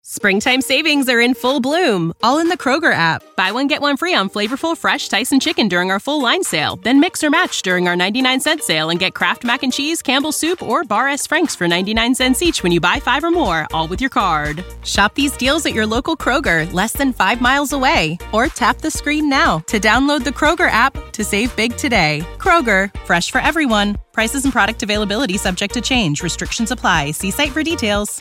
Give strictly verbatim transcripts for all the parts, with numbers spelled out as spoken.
Springtime savings are in full bloom, all in the Kroger app. Buy one, get one free on flavorful, fresh Tyson chicken during our full line sale. Then mix or match during our ninety-nine cent sale and get Kraft Mac and Cheese, Campbell's Soup, or Bar S. Frank's for ninety-nine cents each when you buy five or more, all with your card. Shop these deals at your local Kroger, less than five miles away. Or tap the screen now to download the Kroger app to save big today. Kroger, fresh for everyone. Prices and product availability subject to change. Restrictions apply. See site for details.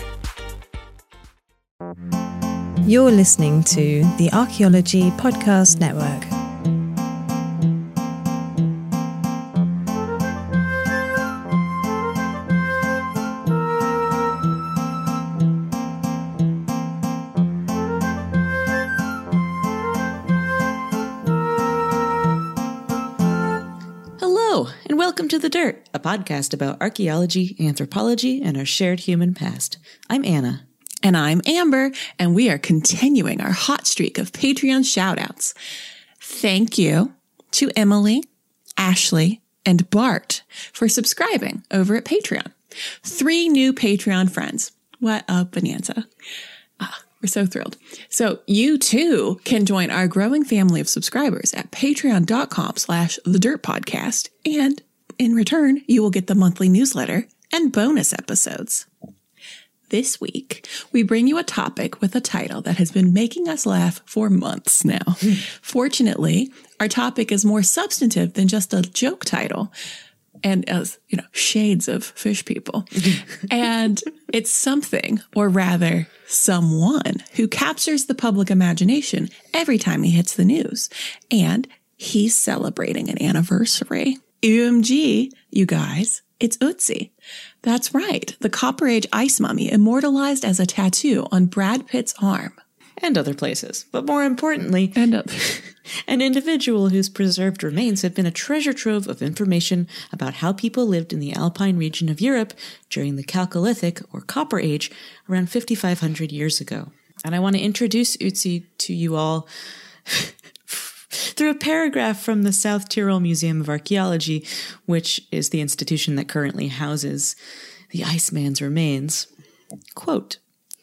You're listening to the Archaeology Podcast Network. Hello, and welcome to The Dirt, a podcast about archaeology, anthropology, and our shared human past. I'm Anna. And I'm Amber, and we are continuing our hot streak of Patreon shoutouts. Thank you to Emily, Ashley, and Bart for subscribing over at Patreon. Three new Patreon friends. What a bonanza. Ah, we're so thrilled. So you too can join our growing family of subscribers at patreon.com slash the dirt podcast. And in return, you will get the monthly newsletter and bonus episodes. This week, we bring you a topic with a title that has been making us laugh for months now. Mm. Fortunately, our topic is more substantive than just a joke title, and as, you know, shades of fish people. And it's something, or rather, someone who captures the public imagination every time he hits the news. And he's celebrating an anniversary. O M G, you guys, it's Ötzi. That's right, the Copper Age ice mummy immortalized as a tattoo on Brad Pitt's arm. And other places. But more importantly, and other. An individual whose preserved remains have been a treasure trove of information about how people lived in the Alpine region of Europe during the Chalcolithic, or Copper Age, around fifty-five hundred years ago. And I want to introduce Ötzi to you all through a paragraph from the South Tyrol Museum of Archaeology, which is the institution that currently houses the Iceman's remains. Quote,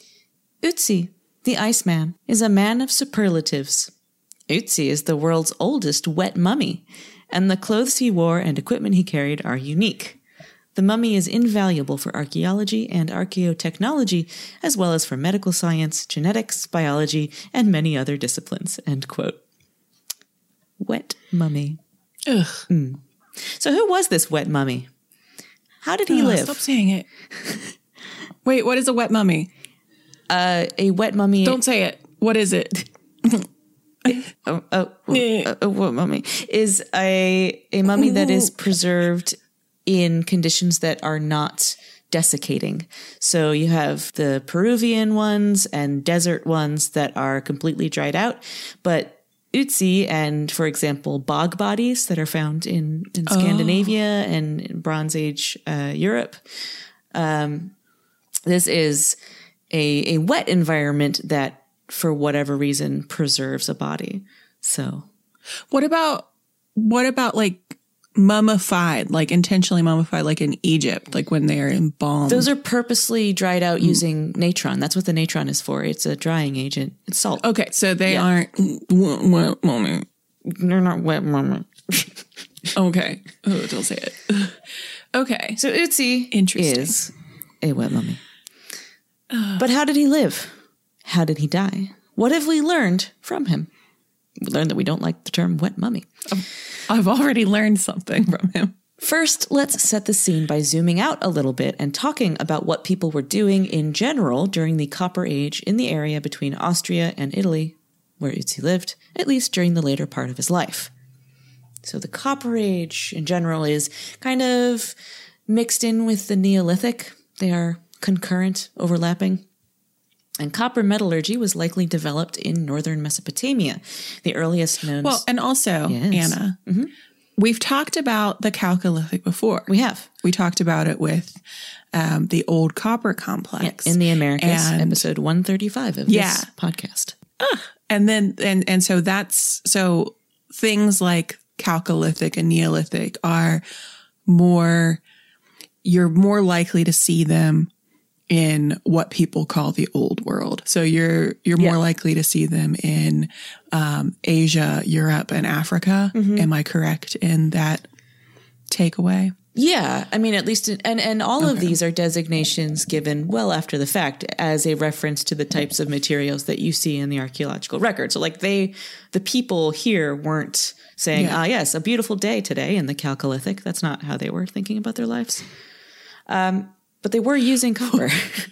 Ötzi, the Iceman, is a man of superlatives. Ötzi is the world's oldest wet mummy, and the clothes he wore and equipment he carried are unique. The mummy is invaluable for archaeology and archaeotechnology, as well as for medical science, genetics, biology, and many other disciplines. End quote. Wet mummy. Ugh. Mm. So who was this wet mummy? How did he oh, live? Stop saying it. Wait, what is a wet mummy? Uh, a wet mummy. Don't say it. What is it? oh, oh, a, a wet mummy is a a mummy that is preserved in conditions that are not desiccating. So you have the Peruvian ones and desert ones that are completely dried out, but Ötzi and, for example, bog bodies that are found in, in Scandinavia oh. and in Bronze Age uh, Europe. Um, this is a, a wet environment that, for whatever reason, preserves a body. So, what about what about like mummified, like intentionally mummified, like in Egypt, like when they are embalmed? Those are purposely dried out mm. using natron. That's what the natron is for. It's a drying agent. It's salt. Okay, so they yeah. aren't wet mummy. They're not wet mummy. Okay. Oh, don't say it. Okay. So Ötzi Interesting. is a wet mummy. Uh, but how did he live? How did he die? What have we learned from him? We learned that we don't like the term wet mummy. I've already learned something from him. First, let's set the scene by zooming out a little bit and talking about what people were doing in general during the Copper Age in the area between Austria and Italy, where Ötzi lived, at least during the later part of his life. So the Copper Age in general is kind of mixed in with the Neolithic. They are concurrent, overlapping. And copper metallurgy was likely developed in northern Mesopotamia, the earliest known... Well, and also, yes. Anna, mm-hmm. we've talked about the Chalcolithic before. We have. We talked about it with um, the Old Copper Complex. Yeah, in the Americas, and, episode one thirty-five of yeah. this podcast. Uh, and then, and, and so that's, so things like Chalcolithic and Neolithic are more, you're more likely to see them in what people call the old world. So you're you're Yeah. more likely to see them in um, Asia, Europe, and Africa. Mm-hmm. Am I correct in that takeaway? Yeah, I mean, at least, in, and and all of these are designations given well after the fact as a reference to the types of materials that you see in the archaeological record. So, like they, the people here weren't saying, Yeah. "Ah, yes, a beautiful day today in the Chalcolithic." That's not how they were thinking about their lives. Um, but they were using copper.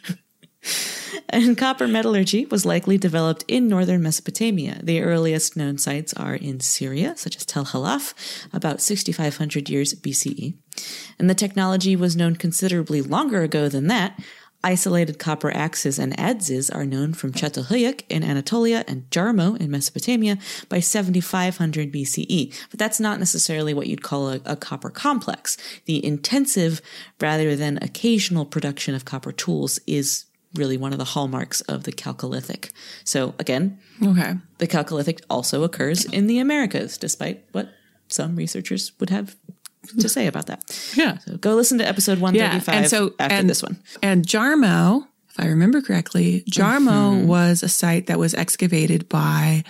And copper metallurgy was likely developed in northern Mesopotamia. The earliest known sites are in Syria, such as Tel Halaf, about sixty-five hundred years B C E. And the technology was known considerably longer ago than that. Isolated copper axes and adzes are known from Çatalhöyük in Anatolia and Jarmo in Mesopotamia by seventy-five hundred B C E. But that's not necessarily what you'd call a, a copper complex. The intensive rather than occasional production of copper tools is really one of the hallmarks of the Chalcolithic. So again, Okay. the Chalcolithic also occurs in the Americas, despite what some researchers would have to say about that. Yeah. So go listen to episode one thirty-five and so after and, this one. And Jarmo, if I remember correctly, Jarmo Mm-hmm. was a site that was excavated by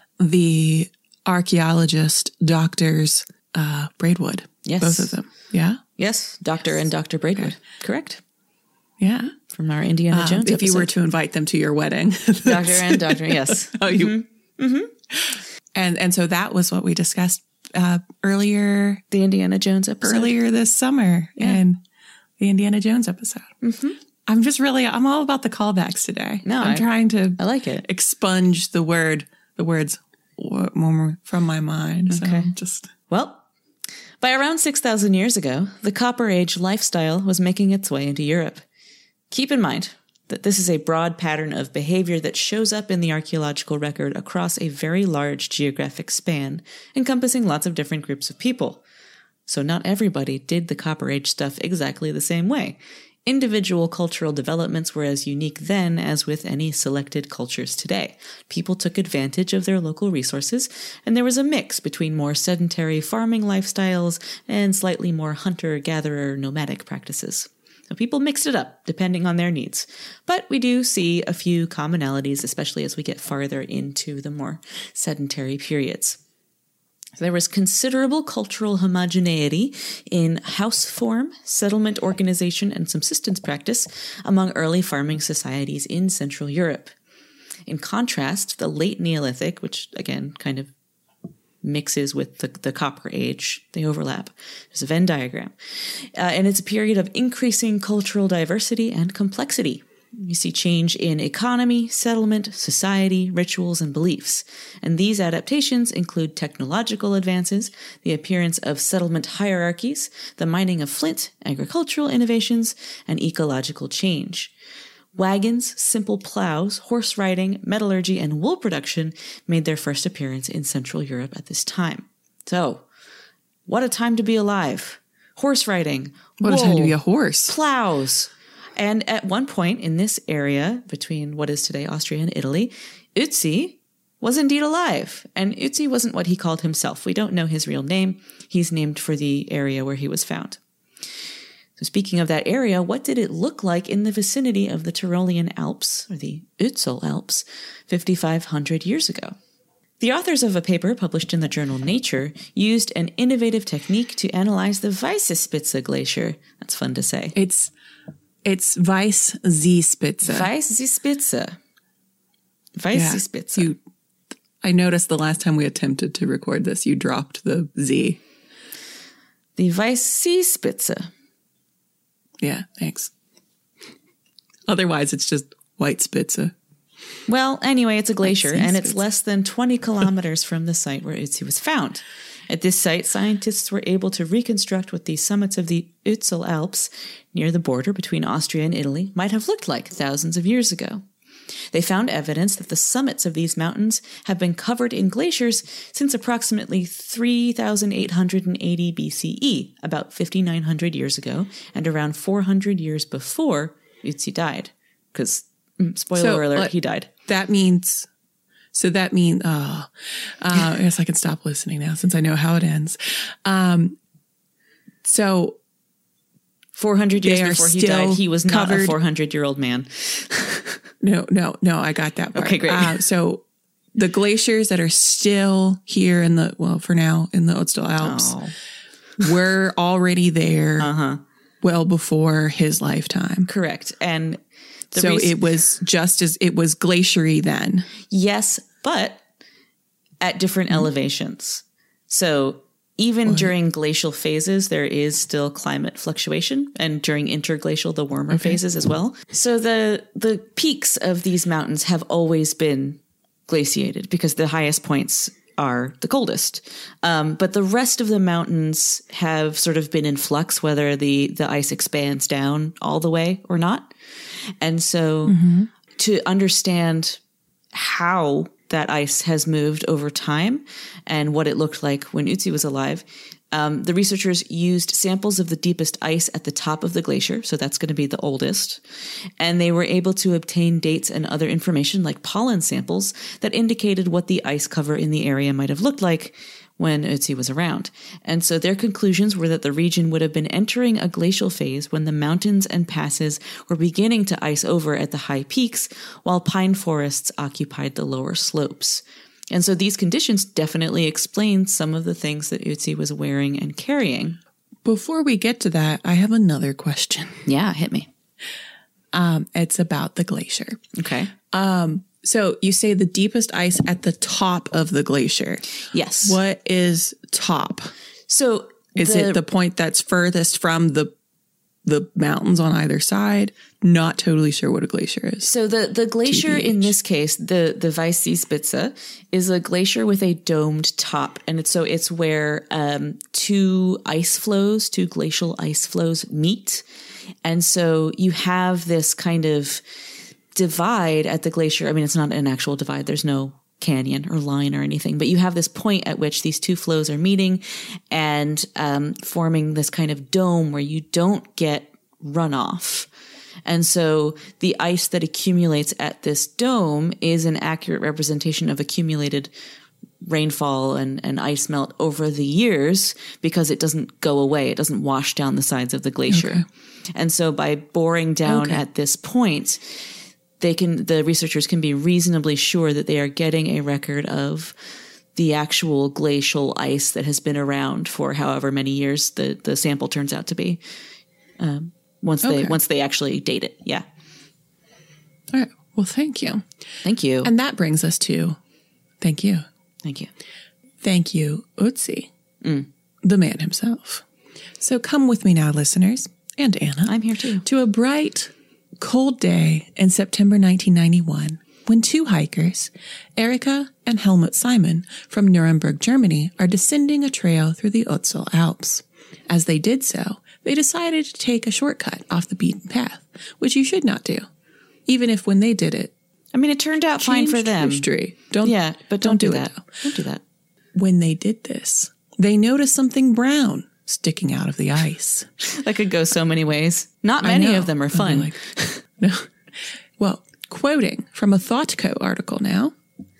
the archaeologist doctors uh, Braidwood. Yes. Both of them. Yeah. Yes, Doctor and Doctor Braidwood. Correct. Yeah. From our Indiana Um, Jones if you were episode. to invite them to your wedding. Doctor and Doctor, yes. Oh, you. Mm-hmm. And and so that was what we discussed uh, earlier The Indiana Jones episode. earlier this summer in the Indiana Jones episode. Mm-hmm. I'm just really I'm all about the callbacks today. No, I'm I- trying to I like it. expunge the word the words w- more from my mind. So Okay. just Well, by around six thousand years ago, the Copper Age lifestyle was making its way into Europe. Keep in mind that this is a broad pattern of behavior that shows up in the archaeological record across a very large geographic span, encompassing lots of different groups of people. So not everybody did the Copper Age stuff exactly the same way. Individual cultural developments were as unique then as with any selected cultures today. People took advantage of their local resources, and there was a mix between more sedentary farming lifestyles and slightly more hunter-gatherer nomadic practices. So people mixed it up depending on their needs. But we do see a few commonalities, especially as we get farther into the more sedentary periods. There was considerable cultural homogeneity in house form, settlement organization, and subsistence practice among early farming societies in Central Europe. In contrast, the late Neolithic, which again kind of mixes with the, the Copper Age, they overlap. There's a Venn diagram. Uh, and it's a period of increasing cultural diversity and complexity. You see change in economy, settlement, society, rituals, and beliefs. And these adaptations include technological advances, the appearance of settlement hierarchies, the mining of flint, agricultural innovations, and ecological change. Wagons, simple plows, horse riding, metallurgy, and wool production made their first appearance in Central Europe at this time. So, what a time to be alive. Horse riding, what a wool, time to be a horse. plows. And at one point in this area between what is today Austria and Italy, Ötzi was indeed alive. And Ötzi wasn't what he called himself. We don't know his real name. He's named for the area where he was found. So speaking of that area, what did it look like in the vicinity of the Tyrolean Alps, or the Ötztal Alps, fifty-five hundred years ago? The authors of a paper published in the journal Nature used an innovative technique to analyze the Weissspitze Glacier. That's fun to say. It's it's Weissspitze. Weissspitze. Weissspitze. You, I noticed the last time we attempted to record this, you dropped the Z. The Weissspitze. Yeah, thanks. Otherwise, it's just White Spitze. Well, anyway, it's a glacier, and it's Weissspitze. less than twenty kilometers from the site where Ötzi was found. At this site, scientists were able to reconstruct what the summits of the Ötztal Alps, near the border between Austria and Italy, might have looked like thousands of years ago. They found evidence that the summits of these mountains have been covered in glaciers since approximately three thousand eight hundred eighty B C E, about fifty-nine hundred years ago, and around four hundred years before Ötzi died. Because, spoiler So, alert, like, he died. That means, so that means, oh, uh, I guess I can stop listening now since I know how it ends. Um, so four hundred years They are before he still died, he was not covered- a four hundred year old man. No, no, no, I got that part. Okay, great. Uh, so the glaciers that are still here in the, well, for now, in the Ötztal Alps Oh. were already there Uh-huh. well before his lifetime. Correct. And the So reas- it was just as, it was glaciary then. yes, but at different Mm-hmm. elevations. So even during glacial phases, there is still climate fluctuation, and during interglacial, the warmer phases as well. So the the peaks of these mountains have always been glaciated because the highest points are the coldest. Um, but the rest of the mountains have sort of been in flux, whether the the ice expands down all the way or not. And so to understand how that ice has moved over time and what it looked like when Ötzi was alive, um, the researchers used samples of the deepest ice at the top of the glacier. So that's going to be the oldest. And they were able to obtain dates and other information like pollen samples that indicated what the ice cover in the area might have looked like when Ötzi was around. And so their conclusions were that the region would have been entering a glacial phase when the mountains and passes were beginning to ice over at the high peaks, while pine forests occupied the lower slopes. And so these conditions definitely explain some of the things that Ötzi was wearing and carrying. Before we get to that, I have another question. Yeah, hit me. Um, it's about the glacier. Okay. So you say the deepest ice at the top of the glacier. Yes. What is top? So Is it the point that's furthest from the the mountains on either side? Not totally sure what a glacier is. So the, the glacier in this case, the, the Weissspitze, is a glacier with a domed top. And it's, so it's where um, two ice flows, two glacial ice flows meet. And so you have this kind of divide at the glacier. I mean, it's not an actual divide. There's no canyon or line or anything, but you have this point at which these two flows are meeting and um, forming this kind of dome where you don't get runoff. And so the ice that accumulates at this dome is an accurate representation of accumulated rainfall and, and ice melt over the years because it doesn't go away. It doesn't wash down the sides of the glacier. Okay. And so by boring down Okay. at this point, they can, the researchers can be reasonably sure that they are getting a record of the actual glacial ice that has been around for however many years the, the sample turns out to be. Um, once they, Okay. once they actually date it. Yeah. All right. Well, thank you. Thank you. And that brings us to, thank you. Thank you. Thank you, Ötzi, the man himself. So come with me now, listeners, and Anna. I'm here too. To a bright, cold day in September nineteen ninety-one, when two hikers, Erika and Helmut Simon from Nuremberg, Germany, are descending a trail through the Ötztal Alps. As they did so, they decided to take a shortcut off the beaten path, which you should not do, even if when they did it, I mean, it turned out fine for changed them. history. Don't, Yeah, but don't, do, it, that. though. Don't do that. When they did this, they noticed something brown sticking out of the ice. That could go so many ways. Not I many know. of them are And they're fun. like, no. Well, quoting from a ThoughtCo article now.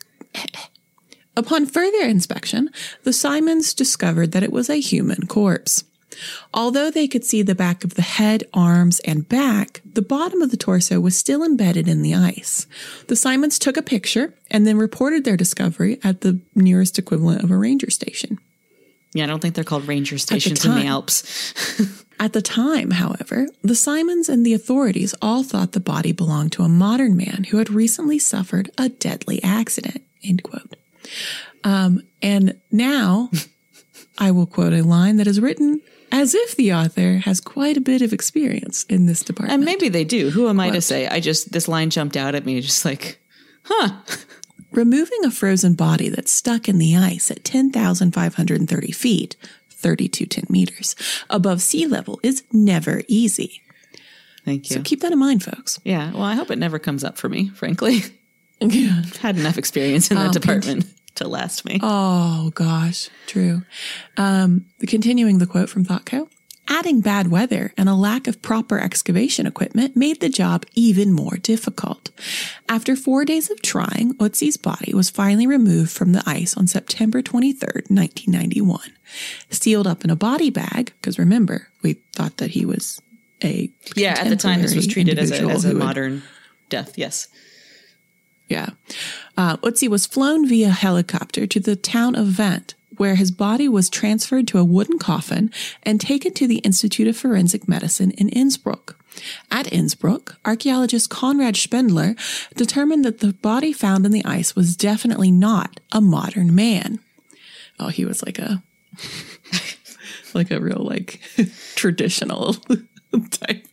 Upon further inspection, the Simons discovered that it was a human corpse. Although they could see the back of the head, arms, and back, the bottom of the torso was still embedded in the ice. The Simons took a picture and then reported their discovery at the nearest equivalent of a ranger station. Yeah, I don't think they're called ranger stations in the time. Alps. At the time, however, the Simons and the authorities all thought the body belonged to a modern man who had recently suffered a deadly accident, end quote. Um, and now I will quote a line that is written as if the author has quite a bit of experience in this department. And maybe they do. Who am I to say? I just, this line jumped out at me, just like, huh. Removing a frozen body that's stuck in the ice at ten thousand five hundred thirty feet, thirty-two ten meters, above sea level is never easy. Thank you. So keep that in mind, folks. Yeah, well, I hope it never comes up for me, frankly. Yeah. I've had enough experience in that Um, department to last me. Oh, gosh. True. Um, continuing the quote from ThoughtCo, adding bad weather and a lack of proper excavation equipment made the job even more difficult. After four days of trying, Ötzi's body was finally removed from the ice on September twenty-third, nineteen ninety-one. Sealed up in a body bag, because remember, we thought that he was a Yeah, at the time this was treated as a, as a would, modern death, yes. Yeah. Uh, Ötzi was flown via helicopter to the town of Vent, where his body was transferred to a wooden coffin and taken to the Institute of Forensic Medicine in Innsbruck. At Innsbruck, archaeologist Konrad Spindler determined that the body found in the ice was definitely not a modern man. Oh, he was like a, like a real, like, traditional type.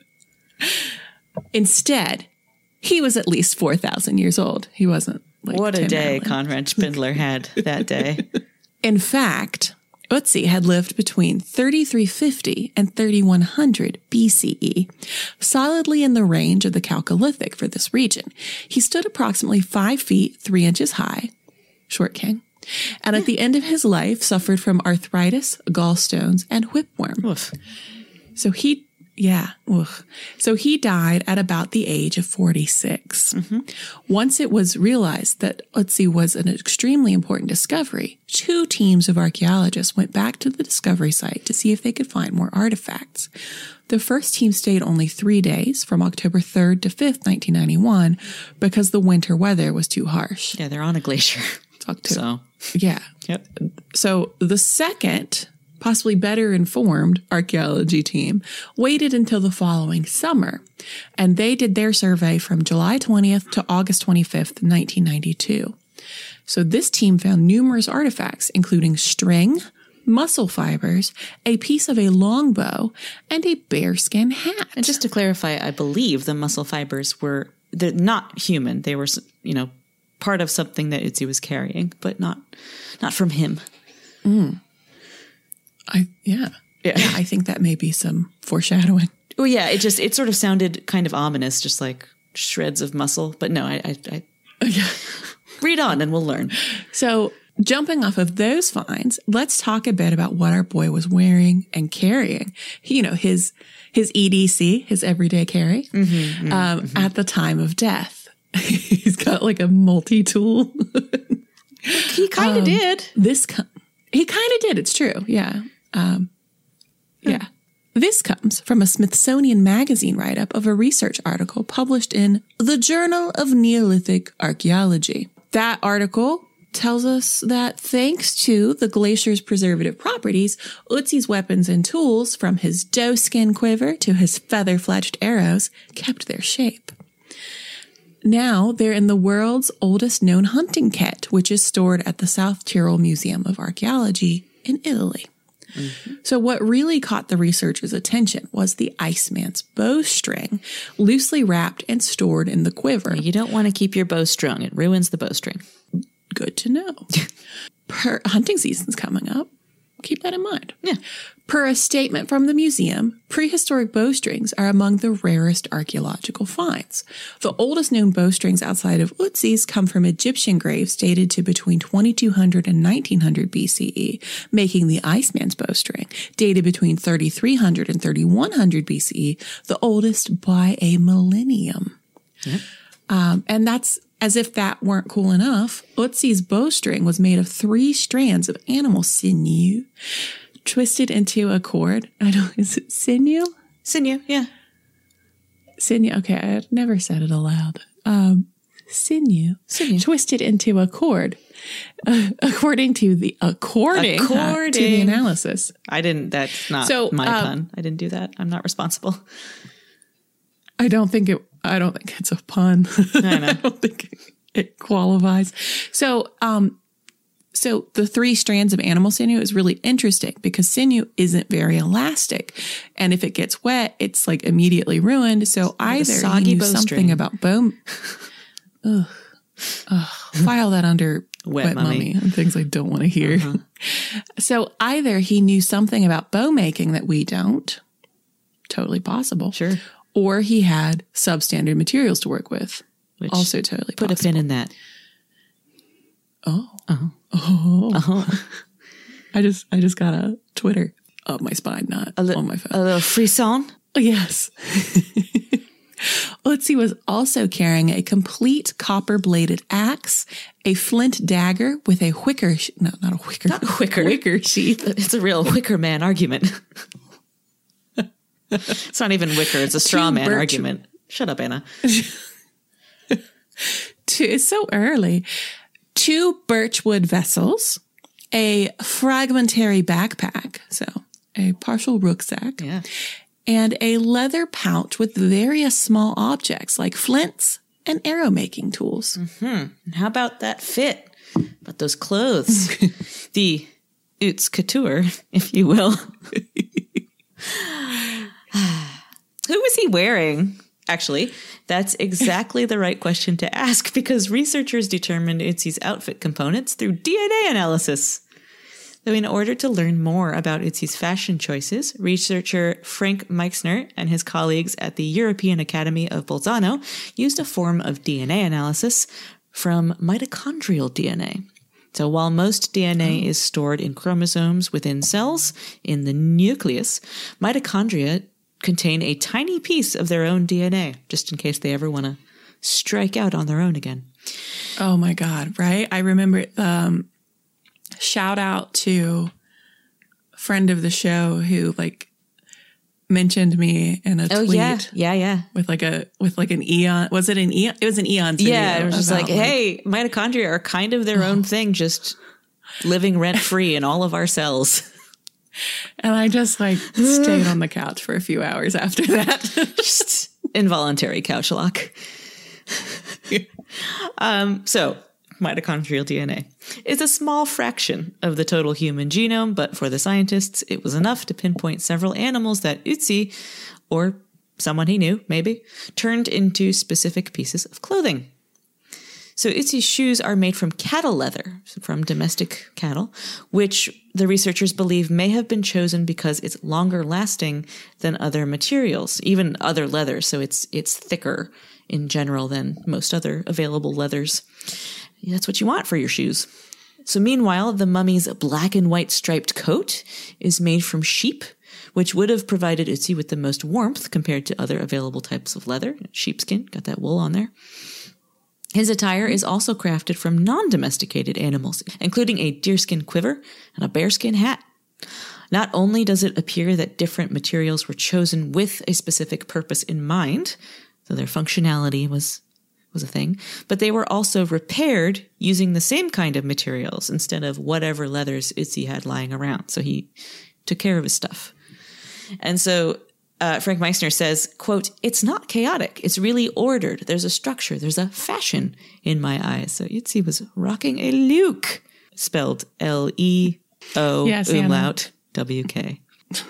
Instead, he was at least four thousand years old. He wasn't like What a Tim day Allen. Konrad Spindler had that day. In fact, Ötzi had lived between thirty-three fifty and thirty-one hundred B C E, solidly in the range of the Chalcolithic for this region. He stood approximately five feet, three inches high, short king, and at the end of his life suffered from arthritis, gallstones, and whipworm. Oof. So he, yeah, ugh. So he died at about the age of forty-six. Mm-hmm. Once it was realized that Ötzi was an extremely important discovery, two teams of archaeologists went back to the discovery site to see if they could find more artifacts. The first team stayed only three days, from October third to fifth, nineteen ninety-one, because the winter weather was too harsh. Yeah, they're on a glacier. Talk to, So, yeah. yep. So the second, possibly better informed archaeology team waited until the following summer, and they did their survey from July twentieth to August twenty-fifth, nineteen ninety-two. So this team found numerous artifacts, including string, muscle fibers, a piece of a longbow, and a bearskin hat. And just to clarify, I believe the muscle fibers were they're not human. They were, you know, part of something that Ötzi was carrying, but not not from him. Mm. I yeah. Yeah. yeah, I think that may be some foreshadowing. Well, yeah, it just it sort of sounded kind of ominous, just like shreds of muscle. But no, I, I, I Yeah. read on and we'll learn. So jumping off of those finds, let's talk a bit about what our boy was wearing and carrying. You know, his his E D C, his everyday carry, mm-hmm, mm-hmm, um, mm-hmm. at the time of death. He's got like a multi-tool. He kind of um, did. This co- he kind of did. It's true. Yeah. Um, yeah. This comes from a Smithsonian Magazine write-up of a research article published in the Journal of Neolithic Archaeology. That article tells us that thanks to the glacier's preservative properties, Ötzi's weapons and tools, from his doeskin quiver to his feather-fletched arrows, kept their shape. Now they're in the world's oldest known hunting kit, which is stored at the South Tyrol Museum of Archaeology in Italy. Mm-hmm. So what really caught the researchers' attention was the Iceman's bowstring, loosely wrapped and stored in the quiver. You don't want to keep your bow strung. It ruins the bowstring. Good to know. Per hunting season's coming up. Keep that in mind. Yeah. Per a statement from the museum, prehistoric bowstrings are among the rarest archaeological finds. The oldest known bowstrings outside of Ötzi's come from Egyptian graves dated to between twenty-two hundred and nineteen hundred B C E, making the Iceman's bowstring, dated between thirty-three hundred and thirty-one hundred B C E, the oldest by a millennium. Yep. Um, and that's as if that weren't cool enough. Ötzi's bowstring was made of three strands of animal sinew, twisted into a cord. I don't, is it sinew? Sinew, yeah. Sinew. Okay, I had never said it aloud. Um, sinew. Sinew. Twisted into a cord. Uh, according to the, according, according. to the analysis. I didn't, that's not so, my um, pun. I didn't do that. I'm not responsible. I don't think it, I don't think it's a pun. I know. I don't think it qualifies. So, um, So the three strands of animal sinew is really interesting because sinew isn't very elastic. And if it gets wet, it's like immediately ruined. So like either he knew something string. about bow. Ugh. Ugh. File that under wet, wet mummy. mummy and things I don't want to hear. Uh-huh. So either he knew something about bow making that we don't. Totally possible. Sure. Or he had substandard materials to work with. Which also totally put possible. a pin in that. Oh. Uh-huh. Oh, uh-huh. I just, I just got a Twitter up my spine, not li- on my phone. A little frisson? Yes. Ötzi was also carrying a complete copper-bladed axe, a flint dagger with a wicker, sh- no, not a wicker, not a wicker, wicker sheath. It's a real wicker man argument. It's not even wicker. It's a straw man birch- argument. Shut up, Anna. Two, it's so early. Two birchwood vessels, a fragmentary backpack, so a partial rucksack, yeah. and a leather pouch with various small objects like flints and arrow-making tools. Mm-hmm. And how about that fit? About those clothes? The haute couture, if you will. Who was he wearing? Actually, that's exactly the right question to ask because researchers determined Ötzi's outfit components through D N A analysis. Though in order to learn more about Ötzi's fashion choices, researcher Frank Meixner and his colleagues at the European Academy of Bolzano used a form of D N A analysis from mitochondrial D N A. So while most D N A is stored in chromosomes within cells, in the nucleus, mitochondria contain a tiny piece of their own D N A, just in case they ever want to strike out on their own again. Oh my God, right? I remember, um, shout out to a friend of the show who like mentioned me in a oh, tweet. yeah, yeah, yeah. With like a, with like an Eon, was it an Eon? It was an Eon video. Yeah, it was just like, like, hey, mitochondria are kind of their own thing, just living rent-free in all of our cells. And I just like stayed on the couch for a few hours after that. Just involuntary couch lock. um, so mitochondrial D N A is a small fraction of the total human genome, but for the scientists, it was enough to pinpoint several animals that Ötzi, or someone he knew, maybe, turned into specific pieces of clothing. So Ötzi's shoes are made from cattle leather, from domestic cattle, which the researchers believe may have been chosen because it's longer lasting than other materials, even other leathers. So it's it's thicker in general than most other available leathers. That's what you want for your shoes. So meanwhile, the mummy's black and white striped coat is made from sheep, which would have provided Ötzi with the most warmth compared to other available types of leather. Sheepskin, got that wool on there. His attire is also crafted from non-domesticated animals, including a deerskin quiver and a bearskin hat. Not only does it appear that different materials were chosen with a specific purpose in mind, so their functionality was, was a thing, but they were also repaired using the same kind of materials instead of whatever leathers Ötzi had lying around. So he took care of his stuff. And so Uh, Frank Meixner says, quote, "It's not chaotic. It's really ordered. There's a structure. There's a fashion in my eyes." So Ötzi was rocking a Luke, spelled L E O yes, umlaut W K.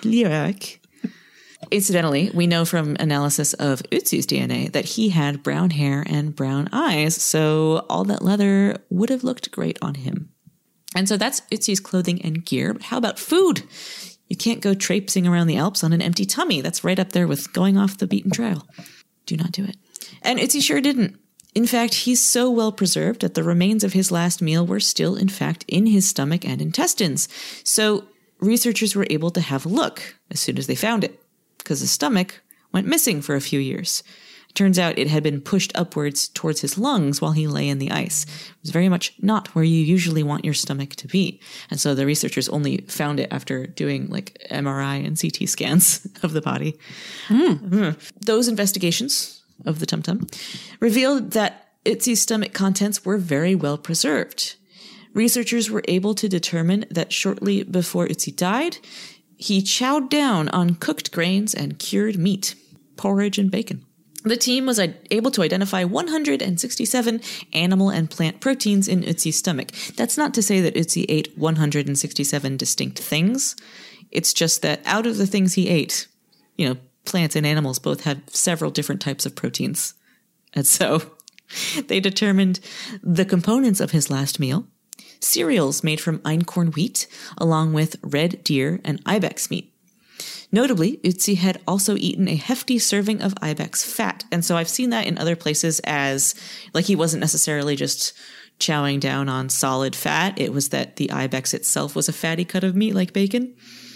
Luke. Incidentally, we know from analysis of Ötzi's D N A that he had brown hair and brown eyes, so all that leather would have looked great on him. And so that's Ötzi's clothing and gear. But how about food? You can't go traipsing around the Alps on an empty tummy. That's right up there with going off the beaten trail. Do not do it. And Ötzi sure didn't. In fact, he's so well preserved that the remains of his last meal were still, in fact, in his stomach and intestines. So researchers were able to have a look as soon as they found it, because his stomach went missing for a few years. It turns out it had been pushed upwards towards his lungs while he lay in the ice. It was very much not where you usually want your stomach to be. And so the researchers only found it after doing like M R I and C T scans of the body. Mm. Mm. Those investigations of the Tum Tum revealed that Ötzi's stomach contents were very well preserved. Researchers were able to determine that shortly before Ötzi died, he chowed down on cooked grains and cured meat, porridge and bacon. The team was able to identify one hundred sixty-seven animal and plant proteins in Ötzi's stomach. That's not to say that Ötzi ate one hundred sixty-seven distinct things. It's just that out of the things he ate, you know, plants and animals both had several different types of proteins. And so they determined the components of his last meal, cereals made from einkorn wheat, along with red deer and ibex meat. Notably, Ötzi had also eaten a hefty serving of ibex fat. And so I've seen that in other places as, like, he wasn't necessarily just chowing down on solid fat. It was that the ibex itself was a fatty cut of meat like bacon.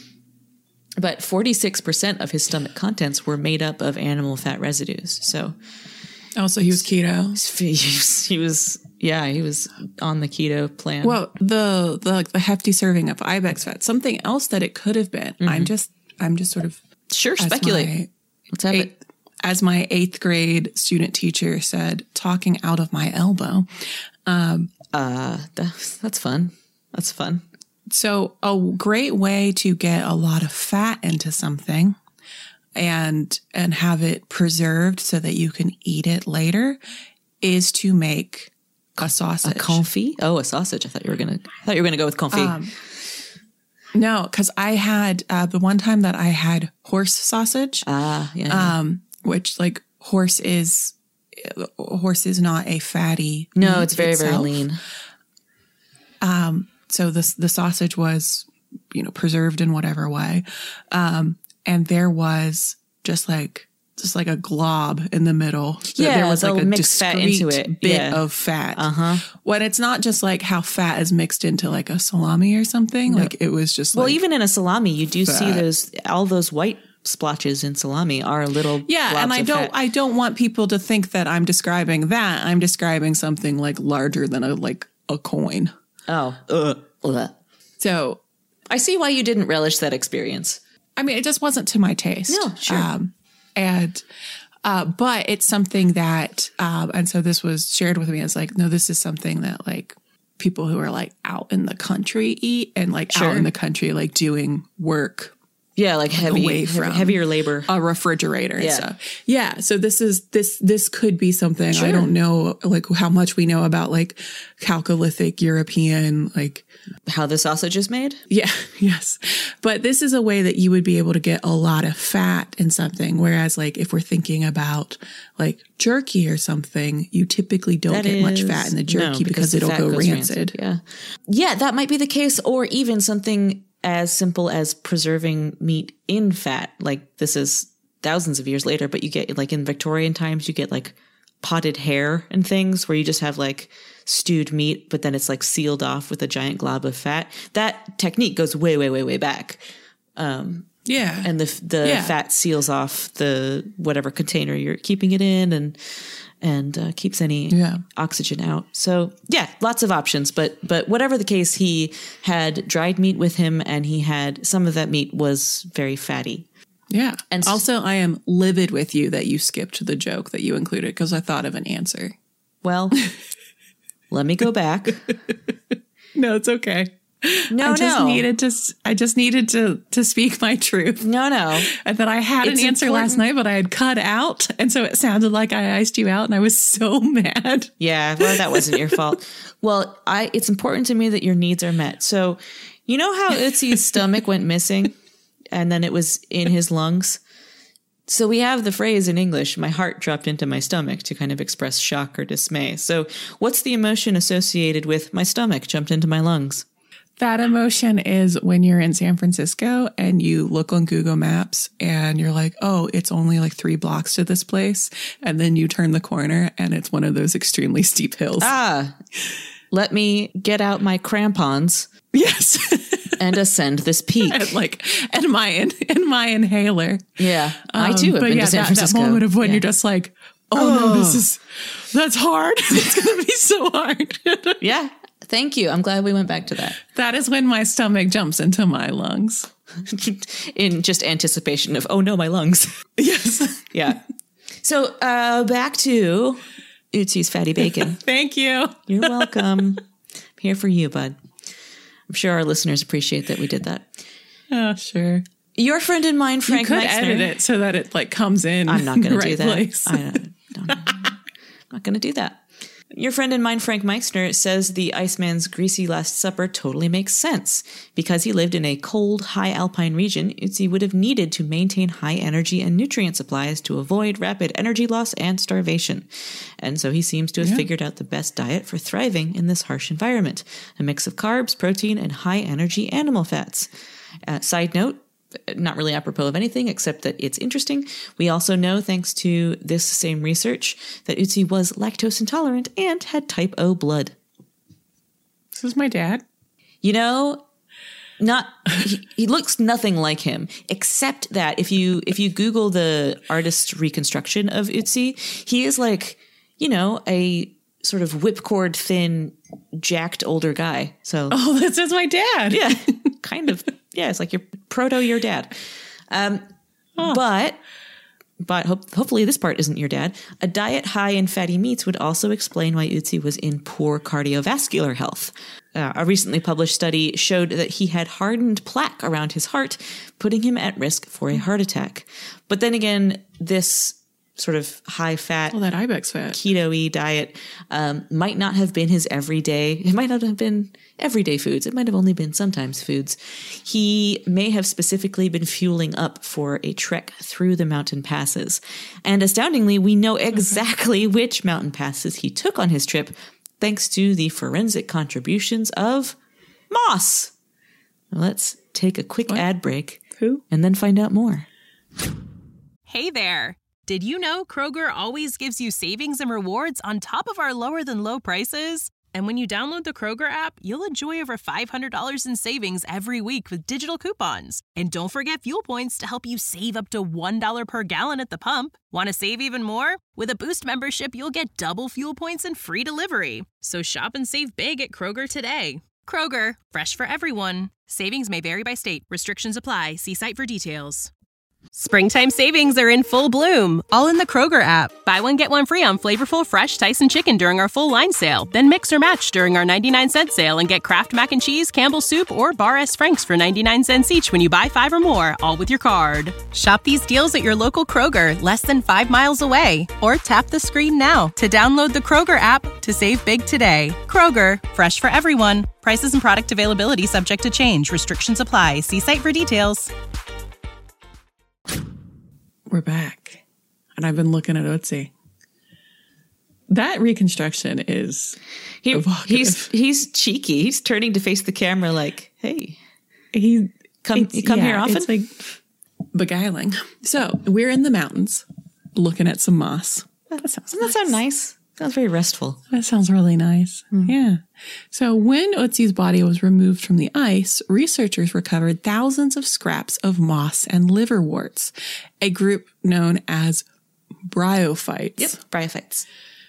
But forty-six percent of his stomach contents were made up of animal fat residues. So, also, he was keto. He was, he was yeah, he was on the keto plan. Well, the, the, the hefty serving of ibex fat, something else that it could have been. Mm-hmm. I'm just... I'm just sort of Sure, speculate. My, Let's have eight, it. As my eighth grade student teacher said, talking out of my elbow. Um, uh, that's, that's fun. That's fun. So a great way to get a lot of fat into something and and have it preserved so that you can eat it later is to make a sausage. A confit? Oh, a sausage. I thought you were gonna. I thought you were gonna go with confit. Um, no, because I had uh, the one time that I had horse sausage. Ah, yeah, yeah. Um, which like horse is horse is not a fatty. No, it's very itself. very lean. Um. So the the sausage was, you know, preserved in whatever way, um, and there was just like just like a glob in the middle. Yeah, there was like a mix fat into discrete it. bit Yeah. of fat. Uh huh. When it's not just like how fat is mixed into like a salami or something. No. Like it was just well, like even in a salami, you do fat. see those all those white splotches in salami are little yeah, globs and I of don't fat. I don't want people to think that I'm describing that. I'm describing something like larger than a like a coin. Oh, ugh. Ugh. So I see why you didn't relish that experience. I mean, it just wasn't to my taste. No, sure. Um, and, uh, but it's something that, um, and so this was shared with me as like, no, this is something that like people who are like out in the country eat and like Sure. out in the country, like doing work Yeah, like heavy, away heavy from heavier labor. a refrigerator and Yeah. stuff. Yeah. So this is, this, this could be something. Sure. I don't know like how much we know about like Chalcolithic European, like, How the sausage is made? yeah, yes. But this is a way that you would be able to get a lot of fat in something. Whereas like if we're thinking about like jerky or something, you typically don't That get much is- fat in the jerky no, because, the it'll fat go goes rancid. Yeah. Yeah, that might be the case. Or even something as simple as preserving meat in fat. Like this is thousands of years later, but you get like in Victorian times, you get like potted hair and things where you just have like stewed meat, but then it's like sealed off with a giant glob of fat. That technique goes way, way, way, way back. Um, Yeah. and the the Yeah. fat seals off the whatever container you're keeping it in and and uh, keeps any Yeah. oxygen out. So yeah, lots of options. But but whatever the case, he had dried meat with him, and he had some of that meat was very fatty. Yeah. And And s- also, I am livid with you that you skipped the joke that you included because I thought of an answer. Well, let me go back. No, it's okay. No, I just no, needed to. s- I just needed to to speak my truth. no, no. And that I had It's an answer important- last night, but I had cut out, and so it sounded like I iced you out, and I was so mad. Yeah, well, that wasn't your fault. Well, I it's important to me that your needs are met. So, you know how Ötzi's stomach went missing, and then it was in his lungs. So we have the phrase in English, my heart dropped into my stomach, to kind of express shock or dismay. So what's the emotion associated with my stomach jumped into my lungs? That emotion is when you're in San Francisco and you look on Google Maps and you're like, oh, it's only like three blocks to this place. And then you turn the corner and it's one of those extremely steep hills. Ah, let me get out my crampons Yes. and ascend this peak. and like, and my, and my inhaler. Yeah, I Um, too have but been yeah, to San that, Francisco. that moment of when Yeah. you're just like, oh, no, this is, that's hard. It's going to be so hard. Yeah, thank you. I'm glad we went back to that. That is when my stomach jumps into my lungs. In just anticipation of, oh no, my lungs. Yes. Yeah. So uh, back to Ötzi's fatty bacon. Thank you. You're welcome. I'm here for you, bud. I'm sure our listeners appreciate that we did that. Oh, sure. Your friend and mine, Frank You could Meixner. edit it so that it like comes in. I'm not going the to do right that. place. I don't, don't, I'm not going to do that. Your friend and mine, Frank Meixner, says the Iceman's greasy Last Supper totally makes sense. Because he lived in a cold, high alpine region, Ötzi would have needed to maintain high energy and nutrient supplies to avoid rapid energy loss and starvation. And so he seems to have Yeah. figured out the best diet for thriving in this harsh environment. A mix of carbs, protein, and high energy animal fats. Uh, side note, not really apropos of anything, except that it's interesting. We also know, thanks to this same research, that Ötzi was lactose intolerant and had type O blood. This is my dad. You know, not he, he looks nothing like him, except that if you if you Google the artist reconstruction of Ötzi, he is like, you know, a sort of whipcord thin, jacked older guy. So Oh, this is my dad. yeah, kind of. Yeah, it's like your proto your dad. Um, Oh. But, but hope, hopefully this part isn't your dad. A diet high in fatty meats would also explain why Ötzi was in poor cardiovascular health. Uh, a recently published study showed that he had hardened plaque around his heart, putting him at risk for a heart attack. But then again, this sort of high-fat, well, that ibex fat, keto-y diet um, might not have been his everyday. It might not have been everyday foods. It might have only been sometimes foods. He may have specifically been fueling up for a trek through the mountain passes. And astoundingly, we know exactly which mountain passes he took on his trip, thanks to the forensic contributions of Moss. Let's take a quick what? ad break. Who? And then find out more. Hey there. Did you know Kroger always gives you savings and rewards on top of our lower than low prices? And when you download the Kroger app, you'll enjoy over five hundred dollars in savings every week with digital coupons. And don't forget fuel points to help you save up to one dollar per gallon at the pump. Want to save even more? With a Boost membership, you'll get double fuel points and free delivery. So shop and save big at Kroger today. Kroger, fresh for everyone. Savings may vary by state. Restrictions apply. See site for details. Springtime savings are in full bloom, all in the Kroger app. Buy one, get one free on flavorful, fresh Tyson chicken during our full line sale. Then mix or match during our ninety-nine cent sale and get Kraft Mac and Cheese, Campbell's Soup, or Bar S. Frank's for ninety-nine cents each when you buy five or more, all with your card. Shop these deals at your local Kroger, less than five miles away. Or tap the screen now to download the Kroger app to save big today. Kroger, fresh for everyone. Prices and product availability subject to change. Restrictions apply. See site for details. We're back. And I've been looking at Ötzi. That reconstruction is he, evocative. He's he's cheeky. He's turning to face the camera like, hey. He come you come yeah, here often? It's like beguiling. So we're in the mountains looking at some moss. That sounds Doesn't that sound nice? Sounds very restful. That sounds really nice. Mm. Yeah. So when Ötzi's body was removed from the ice, researchers recovered thousands of scraps of moss and liverworts, a group known as bryophytes. Yep, bryophytes.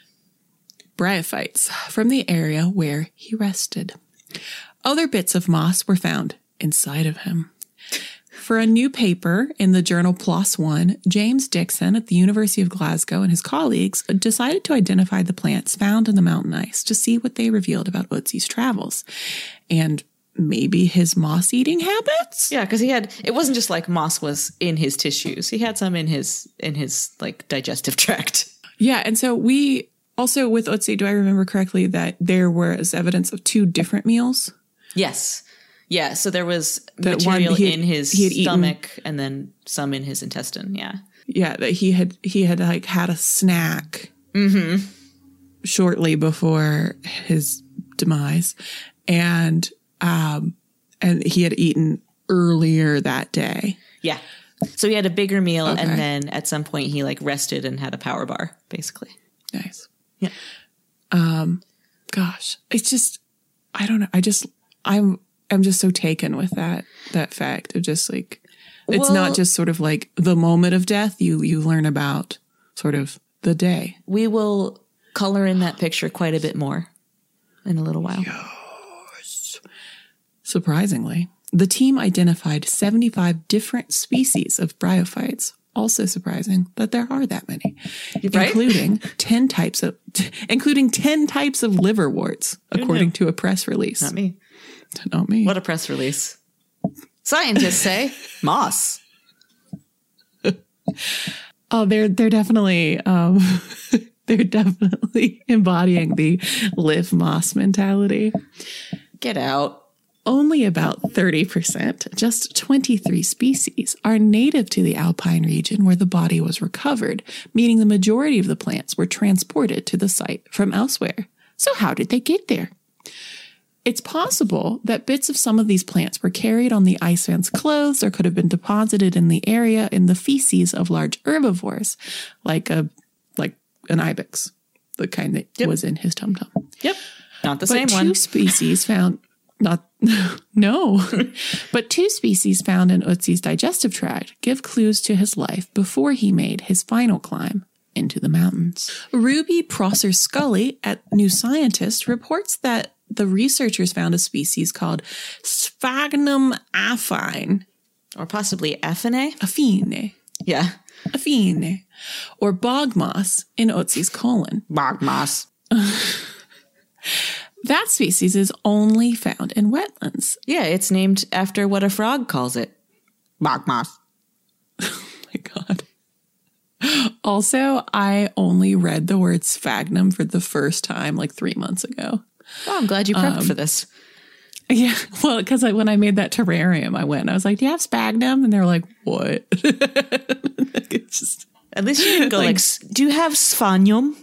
Bryophytes from the area where he rested. Other bits of moss were found inside of him. For a new paper in the journal PLOS One, James Dixon at the University of Glasgow and his colleagues decided to identify the plants found in the mountain ice to see what they revealed about Ötzi's travels and maybe his moss-eating habits. Yeah, because he had, it wasn't just like moss was in his tissues. He had some in his, in his like digestive tract. Yeah, and so we also with Ötzi, do I remember correctly that there was evidence of two different meals? Yes. Yeah, so there was that material one, had, in his stomach eaten, and then some in his intestine, yeah. Yeah, that he had he had like had a snack mm-hmm. shortly before his demise, and um and he had eaten earlier that day. Yeah. So he had a bigger meal, okay. and then at some point he like rested and had a power bar, basically. Nice. Yeah. Um gosh, it's just I don't know. I just I'm I'm just so taken with that, that fact of just like, it's well, not just sort of like the moment of death. You, you learn about sort of the day. We will color in that picture quite a bit more in a little while. Yes. Surprisingly, the team identified seventy-five different species of bryophytes. Also surprising that there are that many, right? including ten types of, t- including ten types of liverworts, according to a press release. Not me. Not me. What a press release. Scientists say moss. Oh, they're they're definitely um, they're definitely embodying the live moss mentality. Get out. Only about thirty percent, just twenty-three species, are native to the alpine region where the body was recovered, meaning the majority of the plants were transported to the site from elsewhere. So how did they get there? It's possible that bits of some of these plants were carried on the iceman's clothes or could have been deposited in the area in the feces of large herbivores, like a like an ibex, the kind that yep. was in his tum-tum. Yep. Not the but same two one. Two species found, not, no, but two species found in Ötzi's digestive tract give clues to his life before he made his final climb into the mountains. Ruby Prosser-Scully at New Scientist reports that the researchers found a species called Sphagnum affine. Or possibly affine. Affine. Yeah. Afine, or bog moss in Otzi's colon. Bog moss. That species is only found in wetlands. Yeah, it's named after what a frog calls it. Bog moss. Oh my God. Also, I only read the word sphagnum for the first time like three months ago. Oh, I'm glad you prepped Um, for this. Yeah, well, because like, when I made that terrarium, I went and I was like, do you have sphagnum? And they were like, what? It's just, At least you didn't go like, like, "S- do you have sphanium?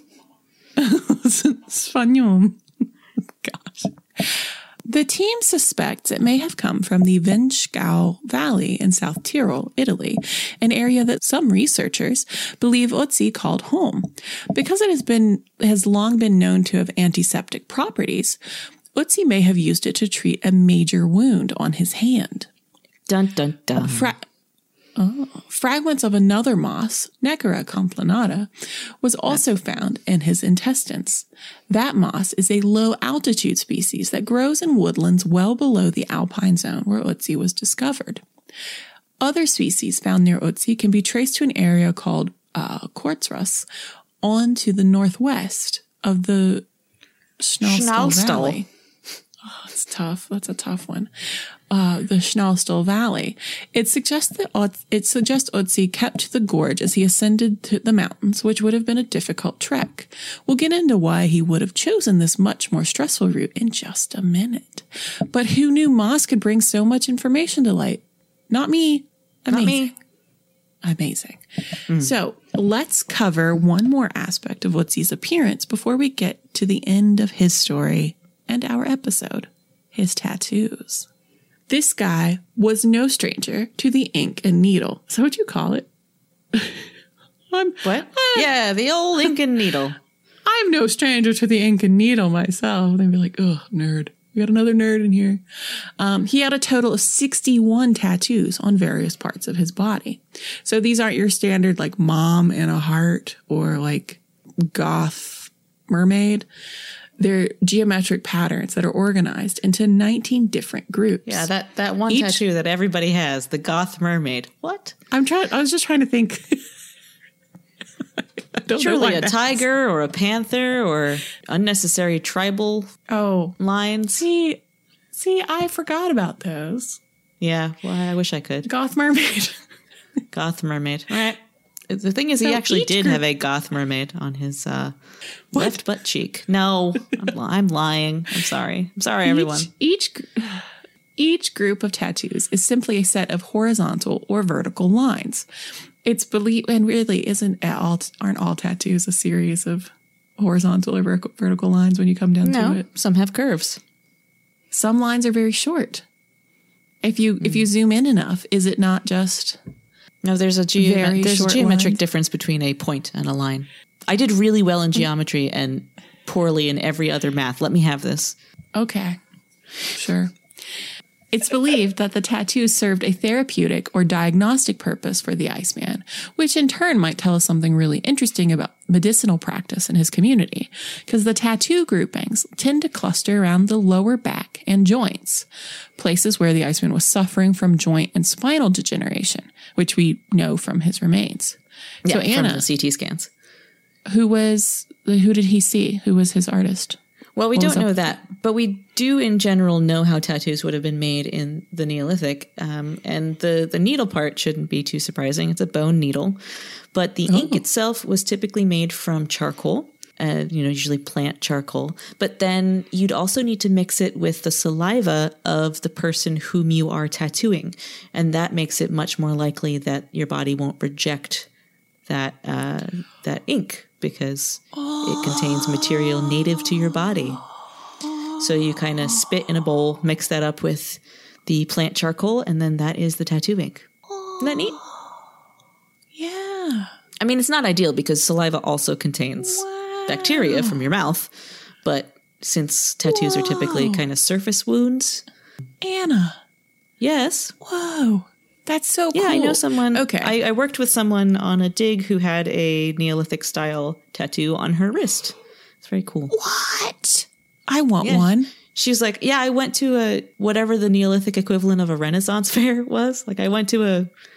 Sphagnum. Gosh. The team suspects it may have come from the Vinschgau Valley in South Tyrol, Italy, an area that some researchers believe Otzi called home. Because it has been has long been known to have antiseptic properties, Otzi may have used it to treat a major wound on his hand. Dun, dun, dun. Fra- oh. Fragments of another moss, Neckera complanata, was also found in his intestines. That moss is a low-altitude species that grows in woodlands well below the alpine zone where Otzi was discovered. Other species found near Otzi can be traced to an area called uh, Quartzruss on to the northwest of the Schnalstal Schnalstal. Valley. Oh, it's tough. That's a tough one. Uh, the Schnalstal Valley. It suggests that Otz, it suggests Otzi kept to the gorge as he ascended to the mountains, which would have been a difficult trek. We'll get into why he would have chosen this much more stressful route in just a minute. But who knew moss could bring so much information to light? Not me. Amazing. Not me. Amazing. Mm. So let's cover one more aspect of Otzi's appearance before we get to the end of his story and our episode, his tattoos. This guy was no stranger to the ink and needle. Is that what you call it? I'm, What? I, Yeah, the old ink and needle. I'm no stranger to the ink and needle myself. They'd be like, oh, nerd. We got another nerd in here. Um, he had a total of sixty-one tattoos on various parts of his body. So these aren't your standard like mom and a heart or like goth mermaid. They're geometric patterns that are organized into nineteen different groups. Yeah, that, that one Each- tattoo that everybody has, the goth mermaid. What? I'm trying. I was just trying to think. I don't know Surely why a that's- tiger or a panther or unnecessary tribal Oh, lines. see, see, I forgot about those. Yeah, well, I wish I could. Goth mermaid. Goth mermaid. All right. The thing is, he So actually each did group- have a goth mermaid on his uh, left butt cheek. No, I'm, li- I'm lying. I'm sorry. I'm sorry, everyone. Each, each gr- each group of tattoos is simply a set of horizontal or vertical lines. It's believed, and really isn't at all, aren't all tattoos a series of horizontal or vertical, vertical lines when you come down No, to it? some have curves. Some lines are very short. If you if you zoom in enough, is it not just No, there's a, geome- Very there's a short geometric lines. difference between a point and a line. I did really well in geometry and poorly in every other math. Let me have this. okay? Sure. It's believed that the tattoos served a therapeutic or diagnostic purpose for the Iceman, which in turn might tell us something really interesting about medicinal practice in his community, because the tattoo groupings tend to cluster around the lower back and joints, places where the Iceman was suffering from joint and spinal degeneration, which we know from his remains. Yeah, so Anna, from the C T scans. who was, who did he see? Who was his artist? Well, we What was don't up know with that, but we do in general know how tattoos would have been made in the Neolithic. Um, and the, the needle part shouldn't be too surprising. It's a bone needle. But the ink itself was typically made from charcoal, uh, you know, usually plant charcoal. But then you'd also need to mix it with the saliva of the person whom you are tattooing. And that makes it much more likely that your body won't reject that uh, that ink because it contains material native to your body. So you kind of spit in a bowl, mix that up with the plant charcoal, and then that is the tattoo ink. Isn't that neat? Yeah. I mean, it's not ideal because saliva also contains bacteria from your mouth, but since tattoos are typically Whoa. kind of surface wounds, Anna. yes. Whoa. That's so cool. Yeah, I know someone. Okay. I, I worked with someone on a dig who had a Neolithic style tattoo on her wrist. It's very cool. What? I want Yeah. one. She was like, yeah, I went to a, whatever the Neolithic equivalent of a Renaissance fair was. Like I went to a,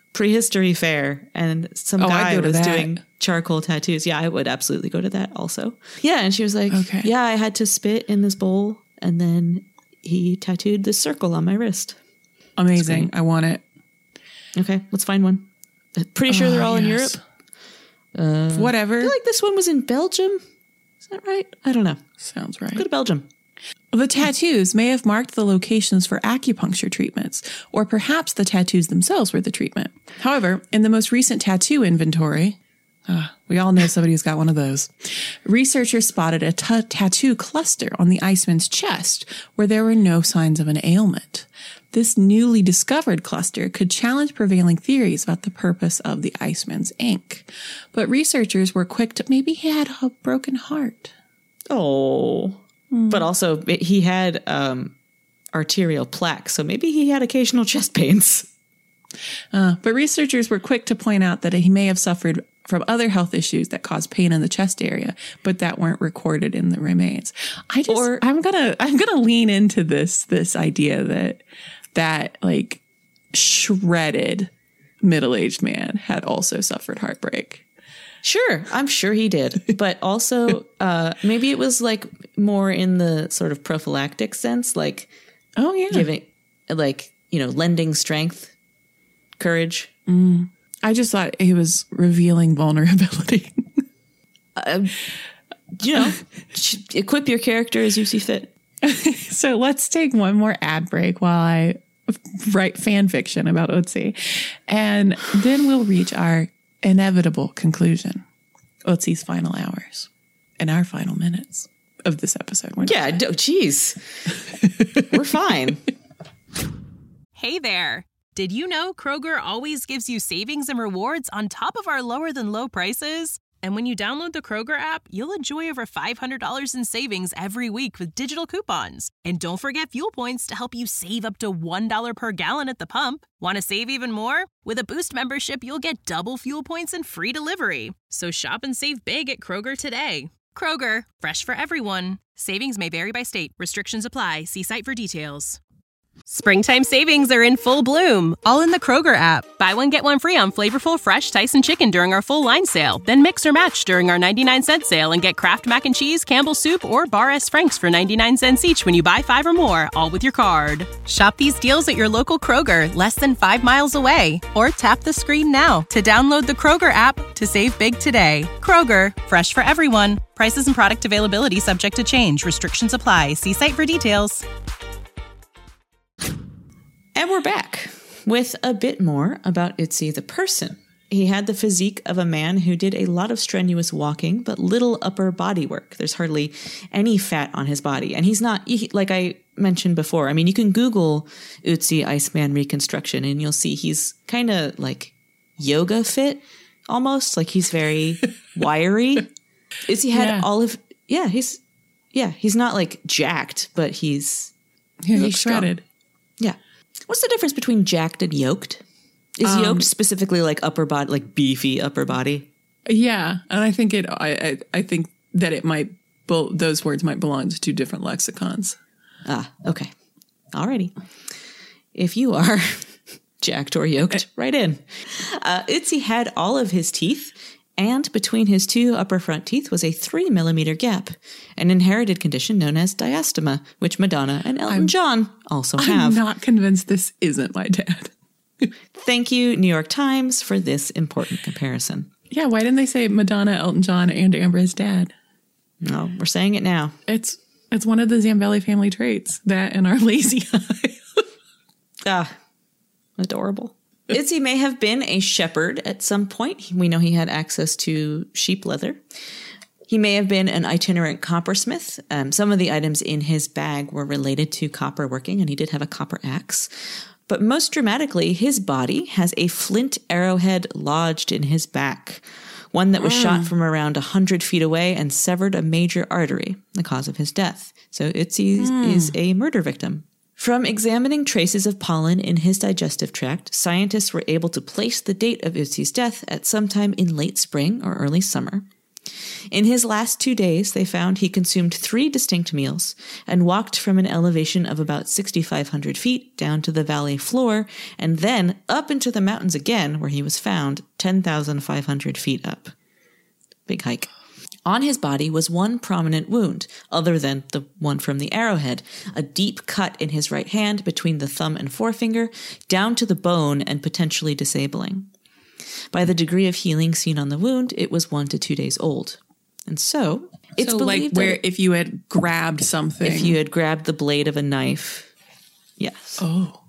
prehistory fair and some Oh, I'd guy go to was that. doing charcoal tattoos. Yeah, I would absolutely go to that also. Yeah, and she was like, Okay. yeah, I had to spit in this bowl and then he tattooed this circle on my wrist. Amazing. I want it. Okay, let's find one. I'm pretty sure they're all in Europe. Uh, Whatever. I feel like this one was in Belgium. Is that right? I don't know. Sounds right. Go to Belgium. The tattoos may have marked the locations for acupuncture treatments, or perhaps the tattoos themselves were the treatment. However, in the most recent tattoo inventory, uh, we all know somebody who's got one of those, researchers spotted a t- tattoo cluster on the Iceman's chest where there were no signs of an ailment. This newly discovered cluster could challenge prevailing theories about the purpose of the Iceman's ink. But researchers were quick to maybe he had a broken heart. Oh. But also, it- he had um, arterial plaque, so maybe he had occasional chest pains. Uh, but researchers were quick to point out that he may have suffered from other health issues that caused pain in the chest area, but that weren't recorded in the remains. I just, Or- I'm gonna, I'm gonna lean into this, this idea that, that like shredded middle-aged man had also suffered heartbreak. Sure, I'm sure he did. But also, uh, maybe it was like more in the sort of prophylactic sense, like Oh yeah. giving, like, you know, lending strength, courage. I just thought he was revealing vulnerability. You know, equip your character as you see fit. So let's take one more ad break while I write fan fiction about Otzi. And then we'll reach our inevitable conclusion. Otzi's final hours and our final minutes of this episode. We're not- Yeah, d- geez. We're fine. Hey there! Did you know Kroger always gives you savings and rewards on top of our lower than low prices? And when you download the Kroger app, you'll enjoy over five hundred dollars in savings every week with digital coupons. And don't forget fuel points to help you save up to one dollar per gallon at the pump. Want to save even more? With a Boost membership, you'll get double fuel points and free delivery. So shop and save big at Kroger today. Kroger, fresh for everyone. Savings may vary by state. Restrictions apply. See site for details. Springtime savings are in full bloom, all in the Kroger app. Buy one, get one free on flavorful, fresh Tyson chicken during our full line sale. Then mix or match during our ninety-nine cent sale and get Kraft Mac and Cheese, Campbell's Soup, or Bar S. Frank's for ninety-nine cents each when you buy five or more, all with your card. Shop these deals at your local Kroger, less than five miles away. Or tap the screen now to download the Kroger app to save big today. Kroger, fresh for everyone. Prices and product availability subject to change. Restrictions apply. See site for details. And we're back with a bit more about Ötzi the person. He had the physique of a man who did a lot of strenuous walking, but little upper body work. There's hardly any fat on his body. And he's not, he, like I mentioned before, I mean, you can Google Ötzi Iceman reconstruction and you'll see he's kind of like yoga fit almost. Like he's very wiry. Ötzi had Yeah. all of, yeah, he's, yeah, he's not like jacked, but he's, Yeah, he's looks strong. shredded. Yeah. What's the difference between jacked and yoked? Is Um, yoked specifically like upper body, like beefy upper body? Yeah, and I think it. I I, I think that it might. Bo- those words might belong to two different lexicons. Ah, okay. Alrighty. If you are jacked or yoked, right in. Uh, Ötzi had all of his teeth, and between his two upper front teeth was a three millimeter gap, an inherited condition known as diastema, which Madonna and Elton John also have. I'm not convinced this isn't my dad. Thank you, New York Times, for this important comparison. Yeah, why didn't they say Madonna, Elton John, and Amber's dad? No, we're saying it now. It's it's one of the Zambelli family traits, that and our lazy eye. Ah, adorable. Ötzi may have been a shepherd at some point. We know he had access to sheep leather. He may have been an itinerant coppersmith. Um, some of the items in his bag were related to copper working, and he did have a copper axe. But most dramatically, his body has a flint arrowhead lodged in his back, one that was mm. shot from around one hundred feet away and severed a major artery, the cause of his death. So Ötzi mm. is a murder victim. From examining traces of pollen in his digestive tract, scientists were able to place the date of Ötzi's death at sometime in late spring or early summer. In his last two days, they found he consumed three distinct meals and walked from an elevation of about six thousand five hundred feet down to the valley floor and then up into the mountains again, where he was found ten thousand five hundred feet up. Big hike. On his body was one prominent wound, other than the one from the arrowhead, a deep cut in his right hand between the thumb and forefinger, down to the bone and potentially disabling. By the degree of healing seen on the wound, it was one to two days old. And so, it's so believed like where that if you had grabbed something. if you had grabbed the blade of a knife, yes. Oh.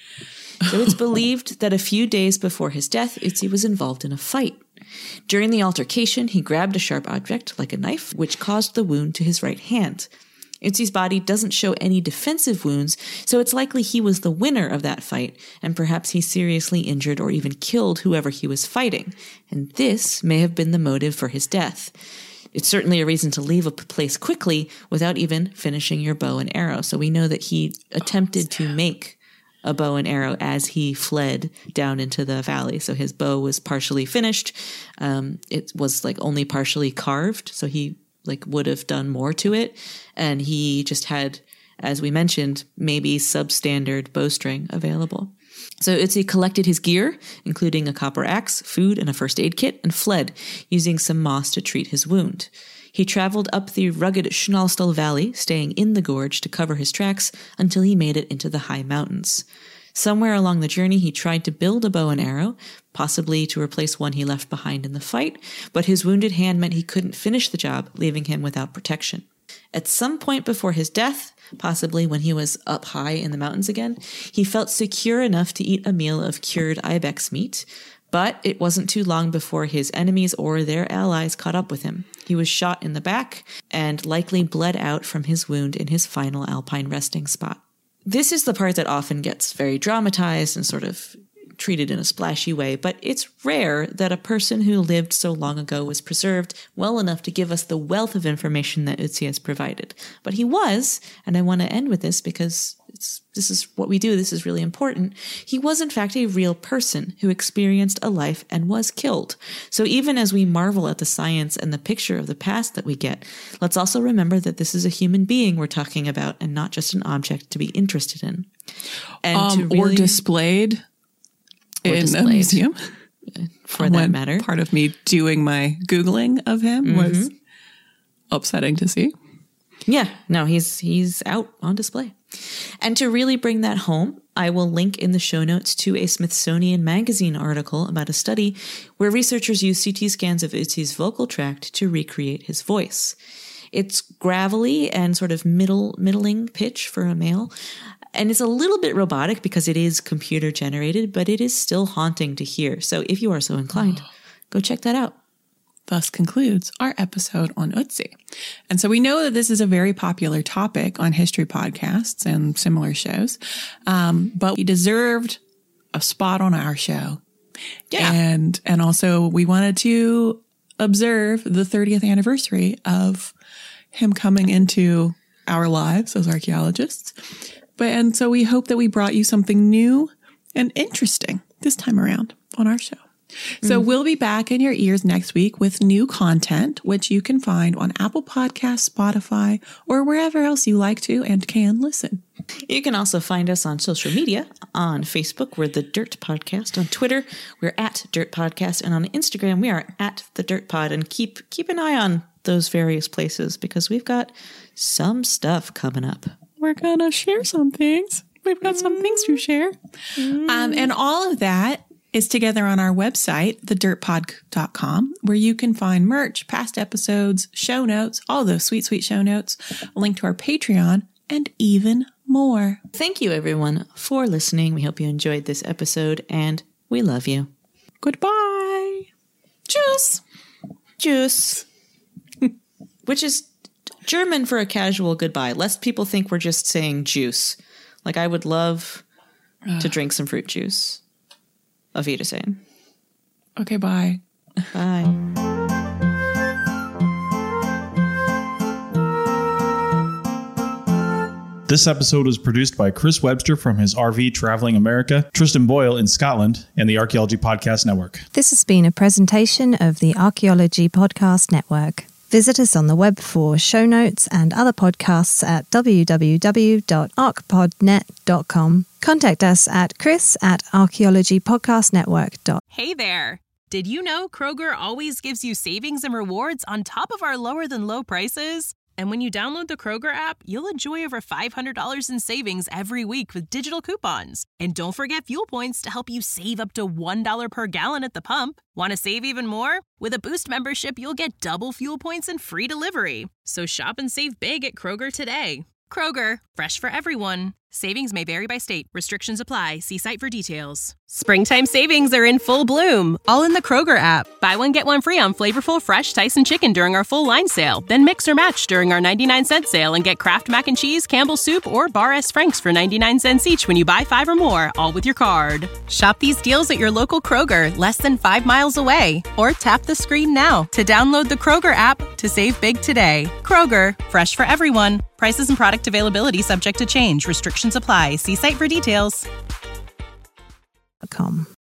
So it's believed that a few days before his death, Ötzi was involved in a fight. During the altercation, he grabbed a sharp object, like a knife, which caused the wound to his right hand. Ötzi's body doesn't show any defensive wounds, so it's likely he was the winner of that fight, and perhaps he seriously injured or even killed whoever he was fighting. And this may have been the motive for his death. It's certainly a reason to leave a place quickly without even finishing your bow and arrow. So we know that he attempted to make a bow and arrow as he fled down into the valley. So his bow was partially finished. Um, it was like only partially carved. So he like would have done more to it. And he just had, as we mentioned, maybe substandard bowstring available. So Ötzi collected his gear, including a copper axe, food, and a first aid kit, and fled, using some moss to treat his wound. He traveled up the rugged Schnalstal Valley, staying in the gorge to cover his tracks until he made it into the high mountains. Somewhere along the journey, he tried to build a bow and arrow, possibly to replace one he left behind in the fight, but his wounded hand meant he couldn't finish the job, leaving him without protection. At some point before his death, possibly when he was up high in the mountains again, he felt secure enough to eat a meal of cured ibex meat, but it wasn't too long before his enemies or their allies caught up with him. He was shot in the back and likely bled out from his wound in his final alpine resting spot. This is the part that often gets very dramatized and sort of treated in a splashy way, but it's rare that a person who lived so long ago was preserved well enough to give us the wealth of information that Ötzi has provided. But he was, and I want to end with this because it's, this is what we do, this is really important, he was in fact a real person who experienced a life and was killed. So even as we marvel at the science and the picture of the past that we get, let's also remember that this is a human being we're talking about and not just an object to be interested in. And um, to really, or displayed. In displayed. a museum, for that matter. Part of me doing my Googling of him mm-hmm. was upsetting to see. Yeah, no, he's he's out on display. And to really bring that home, I will link in the show notes to a Smithsonian Magazine article about a study where researchers used C T scans of Ötzi's vocal tract to recreate his voice. It's gravelly and sort of middle middling pitch for a male. And it's a little bit robotic because it is computer generated, but it is still haunting to hear. So if you are so inclined, oh. go check that out. Thus concludes our episode on Ötzi. And so we know that this is a very popular topic on history podcasts and similar shows, um, but he deserved a spot on our show. Yeah. And, and also we wanted to observe the thirtieth anniversary of him coming into our lives as archaeologists. But, and so we hope that we brought you something new and interesting this time around on our show. So mm. we'll be back in your ears next week with new content, which you can find on Apple Podcasts, Spotify, or wherever else you like to and can listen. You can also find us on social media. On Facebook, we're The Dirt Podcast. On Twitter, we're at Dirt Podcast. And on Instagram, we are at The Dirt Pod. And keep, keep an eye on those various places because we've got some stuff coming up. We're going to share some things. We've got some things to share. Mm. Um, and all of that is together on our website, the dirt pod dot com, where you can find merch, past episodes, show notes, all those sweet, sweet show notes, a link to our Patreon, and even more. Thank you, everyone, for listening. We hope you enjoyed this episode, and we love you. Goodbye. Tschüss. Tschüss. Which is German for a casual goodbye, lest people think we're just saying juice. Like, I would love uh. to drink some fruit juice. Auf Wiedersehen. Okay, bye. Bye. This episode was produced by Chris Webster from his R V Traveling America, Tristan Boyle in Scotland, and the Archaeology Podcast Network. This has been a presentation of the Archaeology Podcast Network. Visit us on the web for show notes and other podcasts at w w w dot arch pod net dot com. Contact us at chris at archaeology podcast network dot com. Hey there! Did you know Kroger always gives you savings and rewards on top of our lower than low prices? And when you download the Kroger app, you'll enjoy over five hundred dollars in savings every week with digital coupons. And don't forget fuel points to help you save up to one dollar per gallon at the pump. Want to save even more? With a Boost membership, you'll get double fuel points and free delivery. So shop and save big at Kroger today. Kroger, fresh for everyone. Savings may vary by state. Restrictions apply. See site for details. Springtime savings are in full bloom, all in the Kroger app. Buy one, get one free on flavorful, fresh Tyson chicken during our full line sale. Then mix or match during our ninety-nine cent sale and get Kraft Mac and Cheese, Campbell's Soup, or Bar S. Franks for ninety-nine cents each when you buy five or more, all with your card. Shop these deals at your local Kroger, less than five miles away. Or tap the screen now to download the Kroger app to save big today. Kroger, fresh for everyone. Prices and product availability subject to change. Restrictions apply. See site for details. Com.